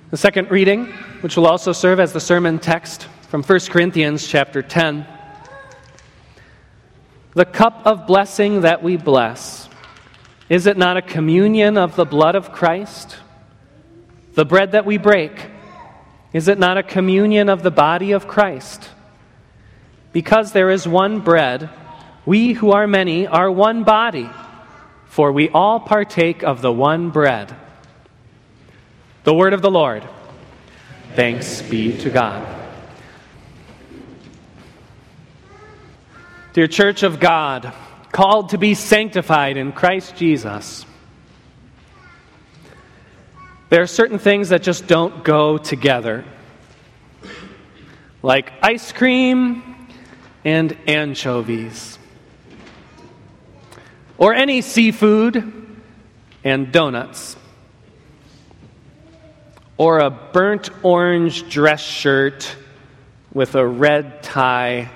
The second reading, which will also serve as the sermon text from 1 Corinthians chapter 10. The cup of blessing that we bless, is it not a communion of the blood of Christ? The bread that we break, is it not a communion of the body of Christ? Because there is one bread, we who are many are one body, for we all partake of the one bread. The word of the Lord. Thanks be to God. Dear Church of God, called to be sanctified in Christ Jesus, there are certain things that just don't go together, like ice cream and anchovies, or any seafood and donuts, or a burnt orange dress shirt with a red tie,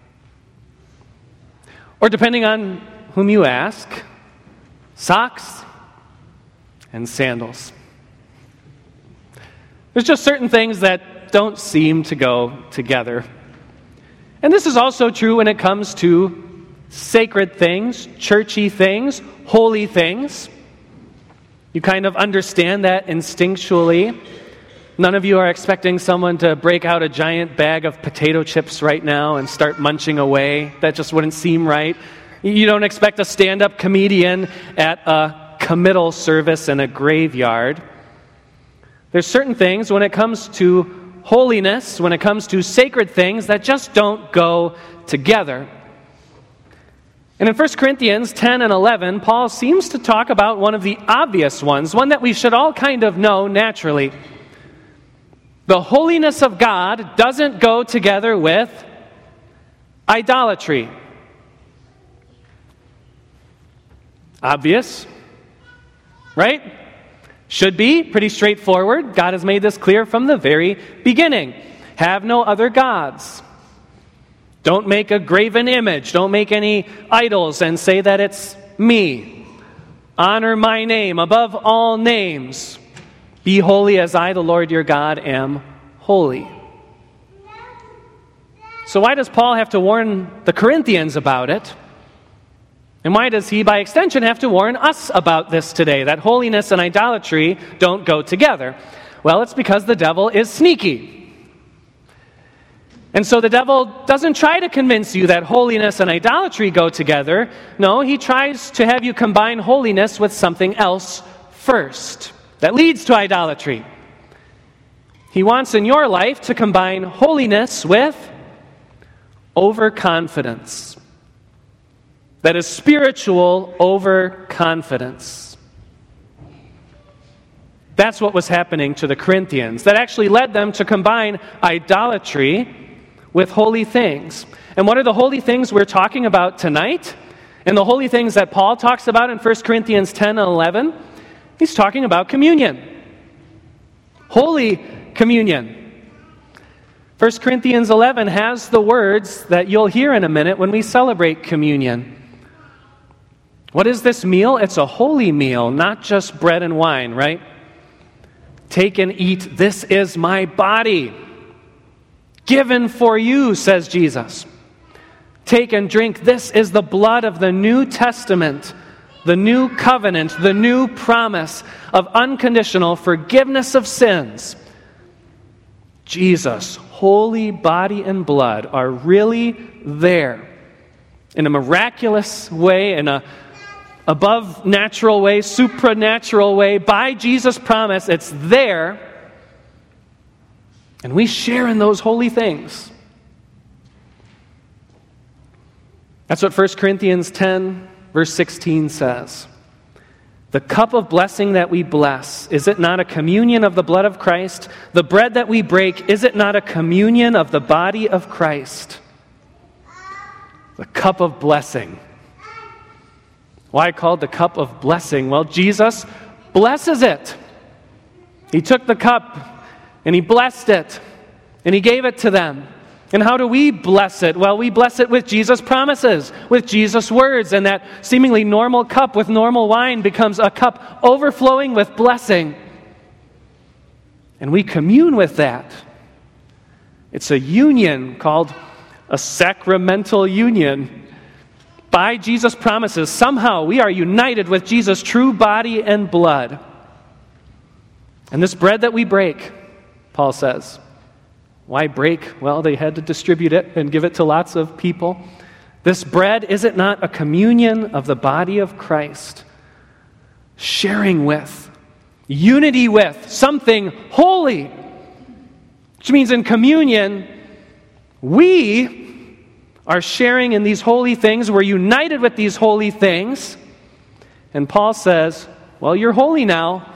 or depending on whom you ask, socks and sandals. There's just certain things that don't seem to go together. And this is also true when it comes to sacred things, churchy things, holy things. You kind of understand that instinctually. None of you are expecting someone to break out a giant bag of potato chips right now and start munching away. That just wouldn't seem right. You don't expect a stand-up comedian at a committal service in a graveyard. There's certain things when it comes to holiness, when it comes to sacred things, that just don't go together. And in 1 Corinthians 10 and 11, Paul seems to talk about one of the obvious ones, one that we should all kind of know naturally. The holiness of God doesn't go together with idolatry. Obvious, right? Should be pretty straightforward. God has made this clear from the very beginning. Have no other gods. Don't make a graven image. Don't make any idols and say that it's me. Honor my name above all names. Be holy as I, the Lord your God, am holy. So why does Paul have to warn the Corinthians about it? And why does he, by extension, have to warn us about this today, that holiness and idolatry don't go together? Well, it's because the devil is sneaky. And so the devil doesn't try to convince you that holiness and idolatry go together. No, he tries to have you combine holiness with something else first that leads to idolatry. He wants in your life to combine holiness with overconfidence. That is spiritual overconfidence. That's what was happening to the Corinthians. That actually led them to combine idolatry with holy things. And what are the holy things we're talking about tonight? And the holy things that Paul talks about in 1 Corinthians 10 and 11? He's talking about communion. Holy communion. 1 Corinthians 11 has the words that you'll hear in a minute when we celebrate communion. What is this meal? It's a holy meal, not just bread and wine, right? Take and eat. This is my body, given for you, says Jesus. Take and drink. This is the blood of the New Testament, the new covenant, the new promise of unconditional forgiveness of sins. Jesus' holy body and blood are really there in a miraculous way, in a above natural way, supranatural way, by Jesus' promise. It's there. And we share in those holy things. That's what 1 Corinthians 10, verse 16 says. The cup of blessing that we bless, is it not a communion of the blood of Christ? The bread that we break, is it not a communion of the body of Christ? The cup of blessing. Why called the cup of blessing? Well, Jesus blesses it. He took the cup and he blessed it and he gave it to them. And how do we bless it? Well, we bless it with Jesus' promises, with Jesus' words, and that seemingly normal cup with normal wine becomes a cup overflowing with blessing. And we commune with that. It's a union called a sacramental union. By Jesus' promises, somehow we are united with Jesus' true body and blood. And this bread that we break, Paul says, why break? Well, they had to distribute it and give it to lots of people. This bread, is it not a communion of the body of Christ? Sharing with, unity with, something holy. Which means in communion, we are sharing in these holy things. We're united with these holy things. And Paul says, well, you're holy now.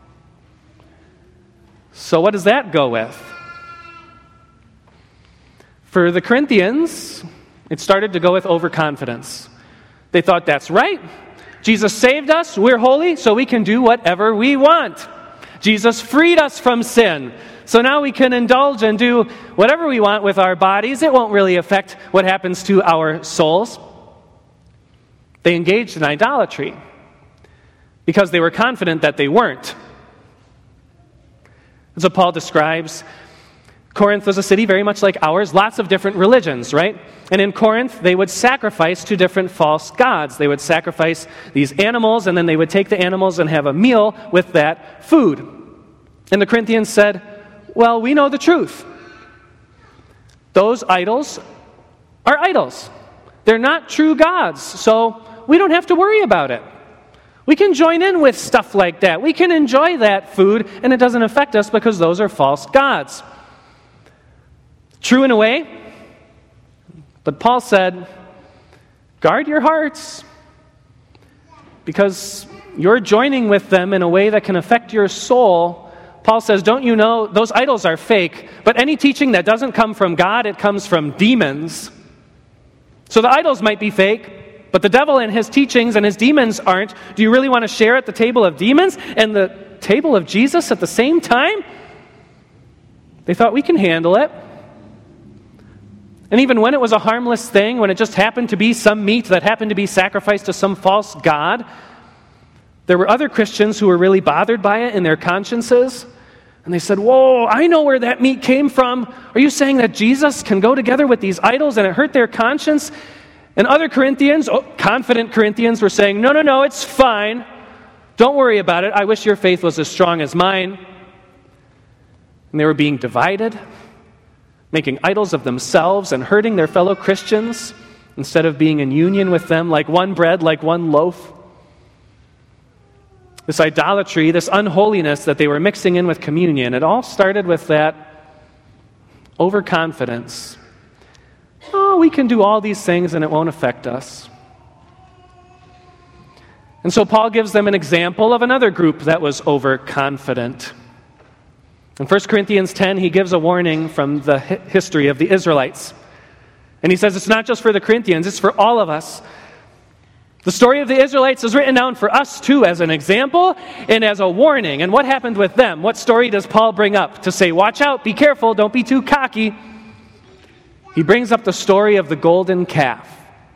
So what does that go with? For the Corinthians, it started to go with overconfidence. They thought, that's right. Jesus saved us, we're holy, so we can do whatever we want. Jesus freed us from sin, so now we can indulge and do whatever we want with our bodies. It won't really affect what happens to our souls. They engaged in idolatry because they were confident that they weren't. That's what Paul describes. Corinth was a city very much like ours, lots of different religions, right? And in Corinth, they would sacrifice to different false gods. They would sacrifice these animals, and then they would take the animals and have a meal with that food. And the Corinthians said, well, we know the truth. Those idols are idols. They're not true gods, so we don't have to worry about it. We can join in with stuff like that. We can enjoy that food, and it doesn't affect us because those are false gods. True in a way, but Paul said, guard your hearts, because you're joining with them in a way that can affect your soul. Paul says, don't you know, those idols are fake, but any teaching that doesn't come from God, it comes from demons. So the idols might be fake, but the devil and his teachings and his demons aren't. Do you really want to share at the table of demons and the table of Jesus at the same time? They thought, we can handle it. And even when it was a harmless thing, when it just happened to be some meat that happened to be sacrificed to some false god, there were other Christians who were really bothered by it in their consciences. And they said, whoa, I know where that meat came from. Are you saying that Jesus can go together with these idols and it hurt their conscience? And other Corinthians, confident Corinthians, were saying, no, it's fine. Don't worry about it. I wish your faith was as strong as mine. And they were being divided, making idols of themselves and hurting their fellow Christians instead of being in union with them like one bread, like one loaf. This idolatry, this unholiness that they were mixing in with communion, it all started with that overconfidence. Oh, we can do all these things and it won't affect us. And so Paul gives them an example of another group that was overconfident. In 1 Corinthians 10, he gives a warning from the history of the Israelites. And he says it's not just for the Corinthians, it's for all of us. The story of the Israelites is written down for us too as an example and as a warning. And what happened with them? What story does Paul bring up to say, watch out, be careful, don't be too cocky? He brings up the story of the golden calf.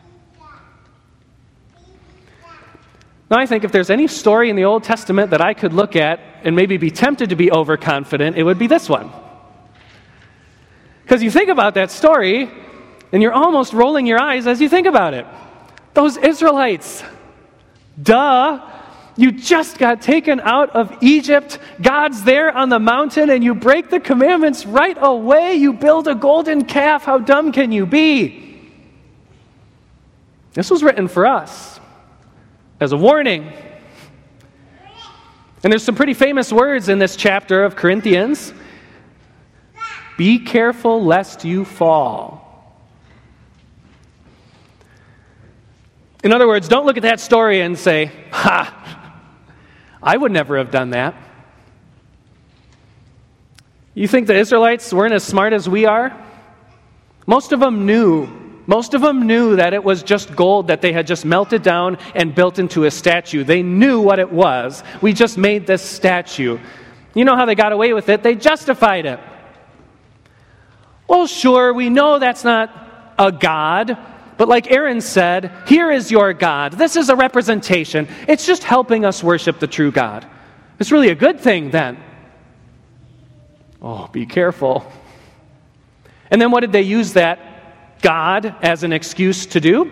Now, I think if there's any story in the Old Testament that I could look at and maybe be tempted to be overconfident, it would be this one. Because you think about that story, and you're almost rolling your eyes as you think about it. Those Israelites, duh, you just got taken out of Egypt. God's there on the mountain, and you break the commandments right away. You build a golden calf. How dumb can you be? This was written for us as a warning. And there's some pretty famous words in this chapter of Corinthians. Be careful lest you fall. In other words, don't look at that story and say, I would never have done that. You think the Israelites weren't as smart as we are? Most of them knew that it was just gold that they had just melted down and built into a statue. They knew what it was. We just made this statue. You know how they got away with it? They justified it. Well, sure, we know that's not a god, but like Aaron said, here is your God. This is a representation. It's just helping us worship the true God. It's really a good thing then. Oh, be careful. And then what did they use that God as an excuse to do?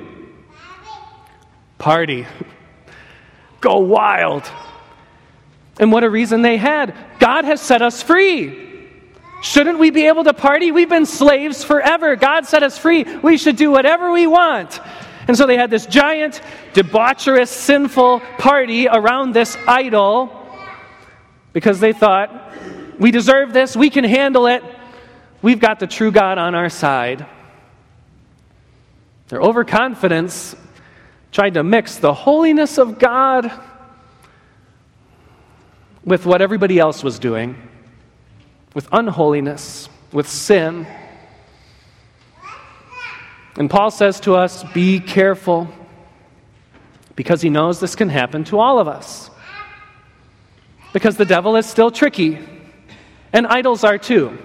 Party. Go wild. And what a reason they had. God has set us free. Shouldn't we be able to party? We've been slaves forever. God set us free. We should do whatever we want. And so they had this giant, debaucherous, sinful party around this idol because they thought, we deserve this, we can handle it, we've got the true God on our side. Their overconfidence tried to mix the holiness of God with what everybody else was doing, with unholiness, with sin. And Paul says to us, be careful, because he knows this can happen to all of us. Because the devil is still tricky, and idols are too.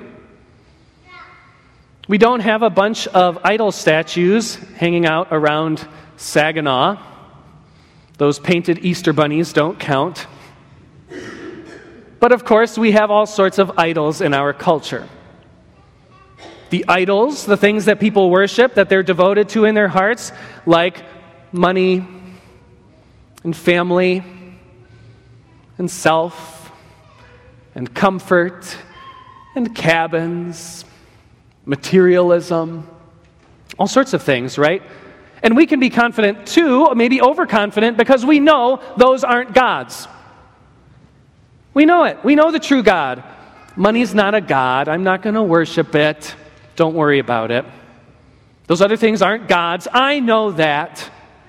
We don't have a bunch of idol statues hanging out around Saginaw. Those painted Easter bunnies don't count. But of course, we have all sorts of idols in our culture. The idols, the things that people worship, that they're devoted to in their hearts, like money and family and self and comfort and cabins, materialism, all sorts of things, right? And we can be confident too, maybe overconfident, because we know those aren't gods. We know it. We know the true God. Money's not a god. I'm not going to worship it. Don't worry about it. Those other things aren't gods. I know that.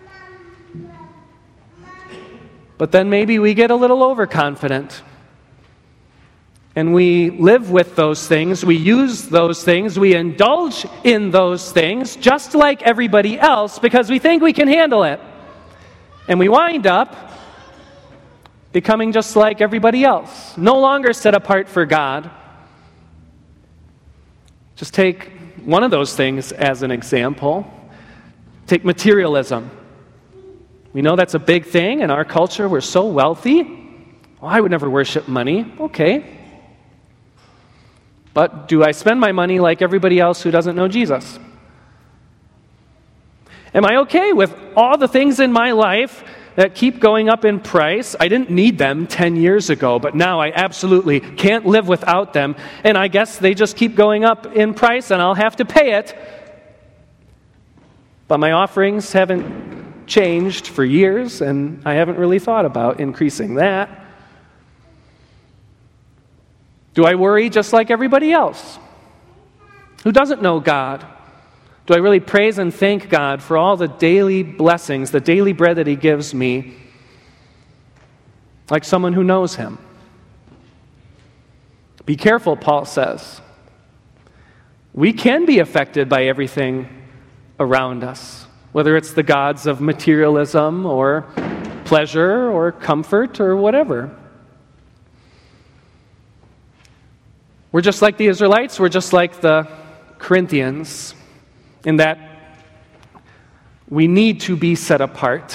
But then maybe we get a little overconfident. And we live with those things. We use those things. We indulge in those things just like everybody else because we think we can handle it. And we wind up becoming just like everybody else, no longer set apart for God. Just take one of those things as an example. Take materialism. We know that's a big thing in our culture. We're so wealthy. Well, I would never worship money. Okay. But do I spend my money like everybody else who doesn't know Jesus? Am I okay with all the things in my life that keep going up in price? I didn't need them 10 years ago, but now I absolutely can't live without them. And I guess they just keep going up in price and I'll have to pay it. But my offerings haven't changed for years and I haven't really thought about increasing that. Do I worry just like everybody else who doesn't know God? Do I really praise and thank God for all the daily blessings, the daily bread that He gives me, like someone who knows Him? Be careful, Paul says. We can be affected by everything around us, whether it's the gods of materialism or pleasure or comfort or whatever. We're just like the Israelites, we're just like the Corinthians, in that we need to be set apart.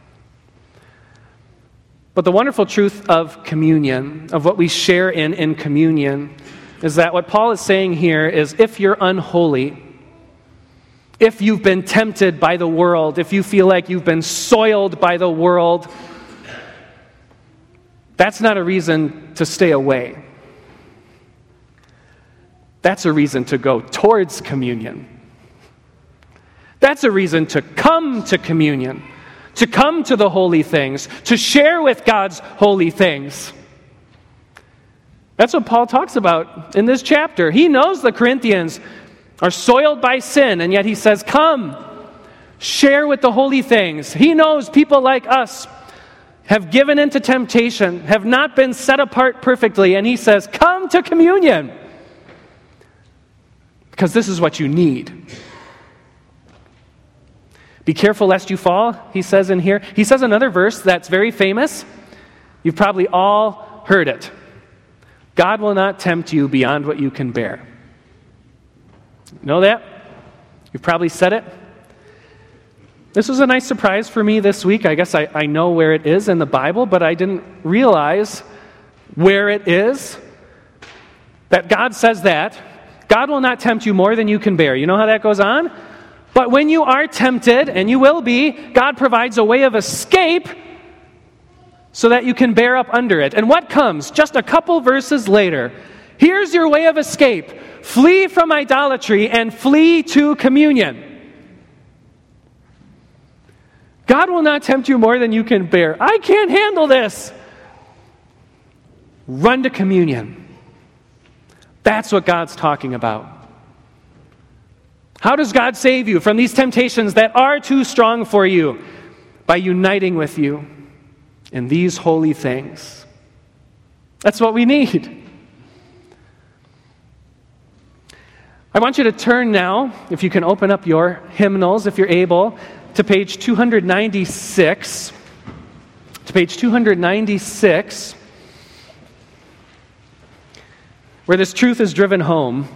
But the wonderful truth of communion, of what we share in communion, is that what Paul is saying here is if you're unholy, if you've been tempted by the world, if you feel like you've been soiled by the world, that's not a reason to stay away. That's a reason to go towards communion. That's a reason to come to communion, to come to the holy things, to share with God's holy things. That's what Paul talks about in this chapter. He knows the Corinthians are soiled by sin, and yet he says, come, share with the holy things. He knows people like us have given into temptation, have not been set apart perfectly, and he says, come to communion, because this is what you need. Be careful lest you fall, he says in here. He says another verse that's very famous. You've probably all heard it. God will not tempt you beyond what you can bear. Know that? You've probably said it. This was a nice surprise for me this week. I guess I know where it is in the Bible, but I didn't realize where it is. that God says that, God will not tempt you more than you can bear. You know how that goes on? But when you are tempted, and you will be, God provides a way of escape so that you can bear up under it. And what comes? Just a couple verses later. Here's your way of escape. Flee from idolatry and flee to communion. God will not tempt you more than you can bear. I can't handle this. Run to communion. That's what God's talking about. How does God save you from these temptations that are too strong for you? By uniting with you in these holy things. That's what we need. I want you to turn now, if you can open up your hymnals, if you're able, to page 296. To page 296, where this truth is driven home.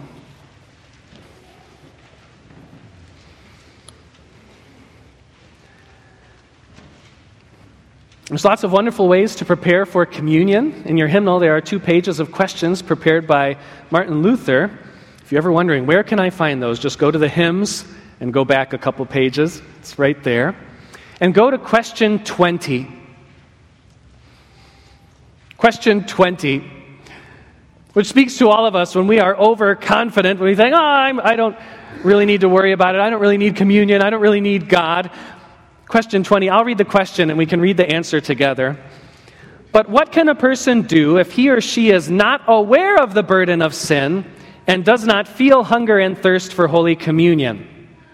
There's lots of wonderful ways to prepare for communion. In your hymnal, there are 2 pages of questions prepared by Martin Luther. If you're ever wondering, where can I find those? Just go to the hymns and go back a couple pages. It's right there. And go to question 20. Question 20, which speaks to all of us when we are overconfident, when we think, I don't really need to worry about it. I don't really need communion. I don't really need God. Question 20, I'll read the question and we can read the answer together. But what can a person do if he or she is not aware of the burden of sin and does not feel hunger and thirst for Holy Communion?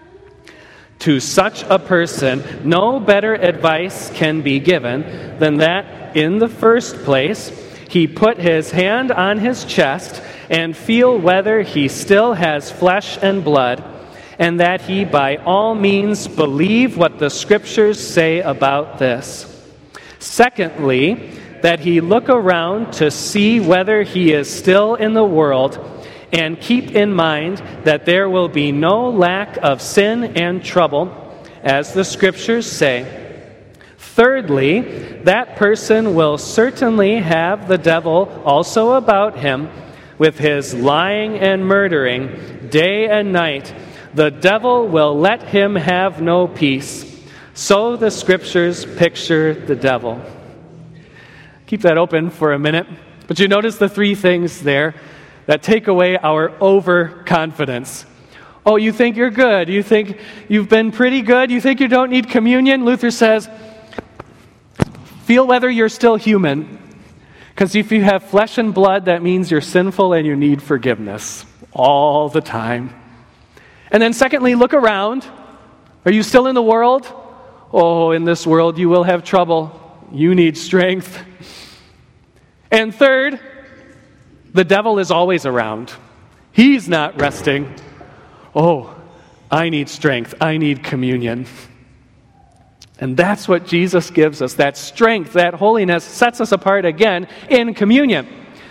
To such a person, no better advice can be given than that, in the first place, he put his hand on his chest and feel whether he still has flesh and blood, and that he by all means believe what the Scriptures say about this. Secondly, that he look around to see whether he is still in the world, and keep in mind that there will be no lack of sin and trouble, as the Scriptures say. Thirdly, that person will certainly have the devil also about him, with his lying and murdering day and night. The devil will let him have no peace. So the Scriptures picture the devil. Keep that open for a minute. But you notice the 3 things there that take away our overconfidence. Oh, you think you're good. You think you've been pretty good. You think you don't need communion. Luther says, feel whether you're still human. Because if you have flesh and blood, that means you're sinful and you need forgiveness all the time. And then secondly, look around. Are you still in the world? Oh, in this world you will have trouble. You need strength. And third, the devil is always around. He's not resting. Oh, I need strength. I need communion. And that's what Jesus gives us. That strength, that holiness sets us apart again in communion,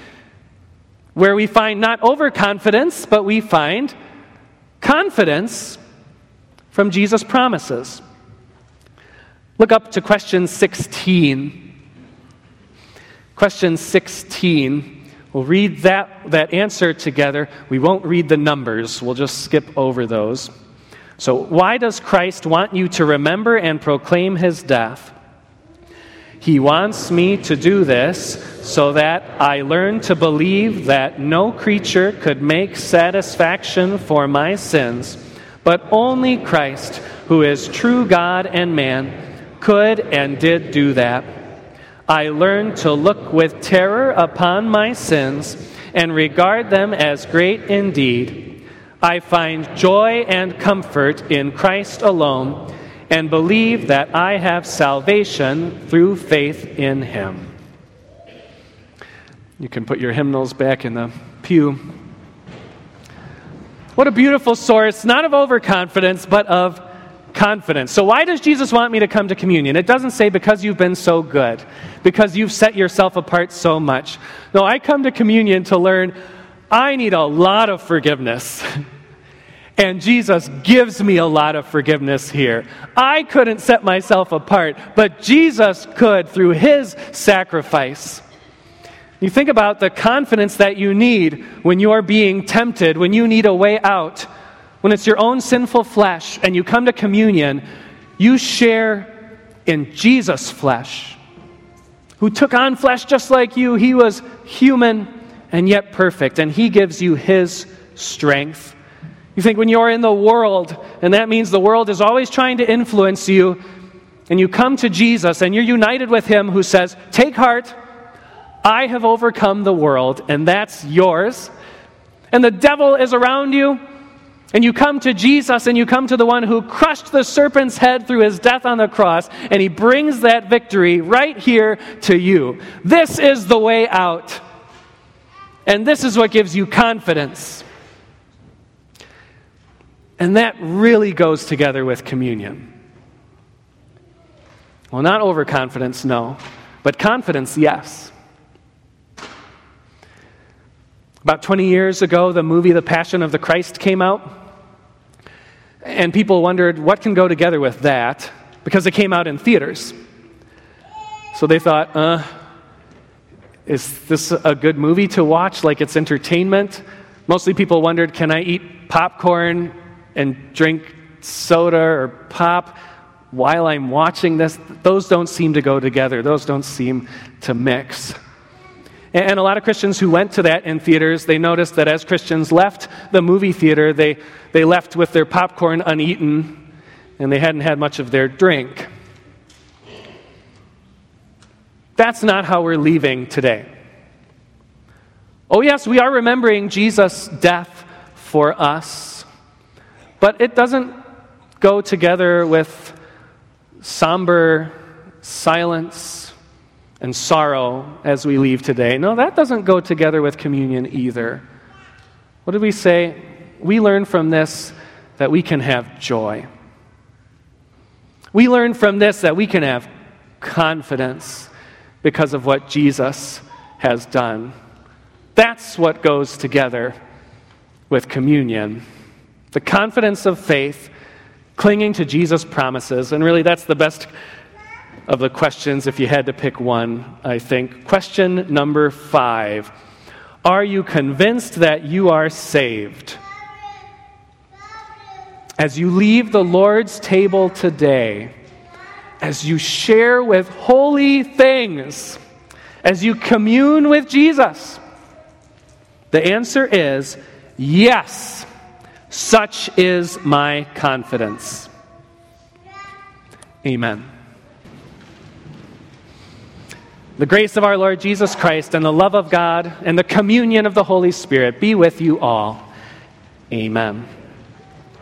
where we find not overconfidence, but we find confidence from Jesus' promises. Look up to question 16. Question 16. We'll read that answer together. We won't read the numbers. We'll just skip over those. So, why does Christ want you to remember and proclaim his death? He wants me to do this so that I learn to believe that no creature could make satisfaction for my sins, but only Christ, who is true God and man, could and did do that. I learn to look with terror upon my sins and regard them as great indeed. I find joy and comfort in Christ alone and believe that I have salvation through faith in him. You can put your hymnals back in the pew. What a beautiful source, not of overconfidence, but of confidence. So why does Jesus want me to come to communion? It doesn't say because you've been so good, because you've set yourself apart so much. No, I come to communion to learn I need a lot of forgiveness. And Jesus gives me a lot of forgiveness here. I couldn't set myself apart, but Jesus could through his sacrifice. You think about the confidence that you need when you are being tempted, when you need a way out, when it's your own sinful flesh and you come to communion, you share in Jesus' flesh, who took on flesh just like you. He was human and yet perfect, and he gives you his strength. You think when you're in the world, and that means the world is always trying to influence you, and you come to Jesus and you're united with him who says, "Take heart, I have overcome the world," and that's yours. And the devil is around you, and you come to Jesus and you come to the one who crushed the serpent's head through his death on the cross, and he brings that victory right here to you. This is the way out. And this is what gives you confidence. And that really goes together with communion. Well, not overconfidence, no, but confidence, yes. About 20 years ago, the movie The Passion of the Christ came out, and people wondered what can go together with that, because it came out in theaters. So they thought, is this a good movie to watch? Like, it's entertainment? Mostly people wondered, can I eat popcorn and drink soda or pop while I'm watching this? Those don't seem to go together. Those don't seem to mix. And a lot of Christians who went to that in theaters, they noticed that as Christians left the movie theater, they left with their popcorn uneaten, and they hadn't had much of their drink. That's not how we're leaving today. Oh yes, we are remembering Jesus' death for us, but it doesn't go together with somber silence and sorrow as we leave today. No, that doesn't go together with communion either. What did we say? We learn from this that we can have joy. We learn from this that we can have confidence because of what Jesus has done. That's what goes together with communion. The confidence of faith, clinging to Jesus' promises, and really that's the best of the questions if you had to pick one, I think. Question number 5. Are you convinced that you are saved? As you leave the Lord's table today, as you share with holy things, as you commune with Jesus, the answer is yes. Such is my confidence. Amen. The grace of our Lord Jesus Christ and the love of God and the communion of the Holy Spirit be with you all. Amen.